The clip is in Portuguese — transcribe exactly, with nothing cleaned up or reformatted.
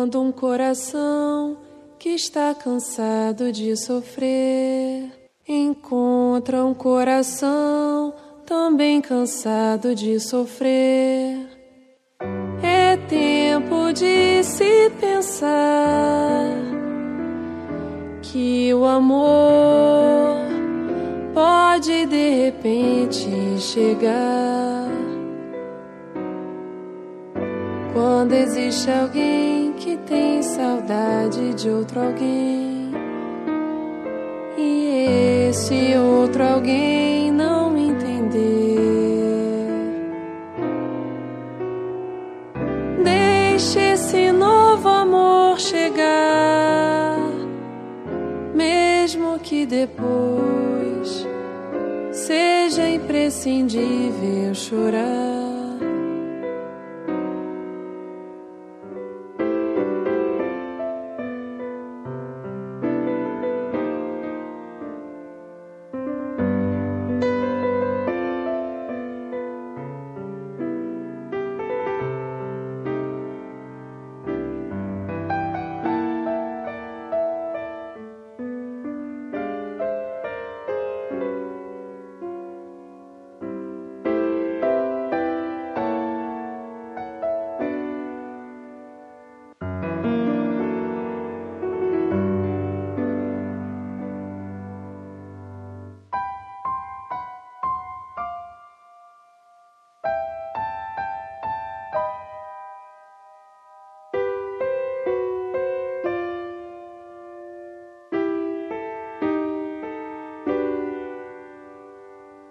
Quando um coração que está cansado de sofrer encontra um coração também cansado de sofrer, é tempo de se pensar que o amor pode de repente chegar. Quando existe alguém que tem saudade de outro alguém e esse outro alguém não entender, deixe esse novo amor chegar, mesmo que depois seja imprescindível chorar.